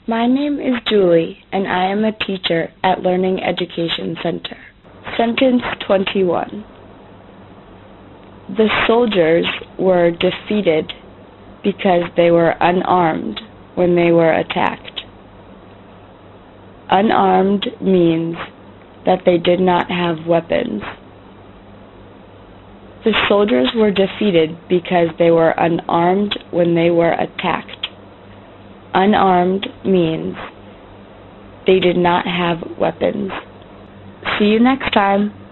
My name is Julie, and I am a teacher at Learning Education Center. Sentence 21. The soldiers were defeated because they were unarmed when they were attacked. Unarmed means that they did not have weapons. The soldiers were defeated because they were unarmed when they were attacked. Unarmed means they did not have weapons. See you next time.